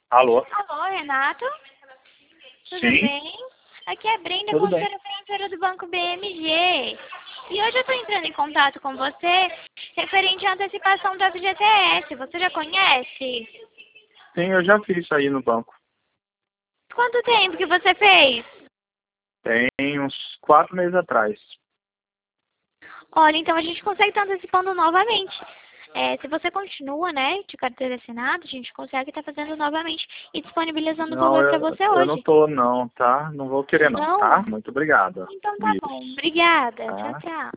Alô? Alô, Renato? Tudo Sim? bem? Aqui é a Brenda, Tudo bem. consultora financeira do Banco BMG. E hoje eu estou entrando em contato com você referente à antecipação do FGTS. Você já conhece? Sim, eu já fiz isso aí no banco. Quanto tempo que você fez? Tem uns 4 meses atrás. Olha, então a gente consegue estar antecipando novamente. Se você continua, né, de carteira assinada, a gente consegue estar fazendo novamente e disponibilizando o Não, valor para você eu não hoje. tô não, tá? Não vou querer não, Não? tá? Muito obrigado. Então tá bom. Isso, Obrigada. Tchau, tá? tchau.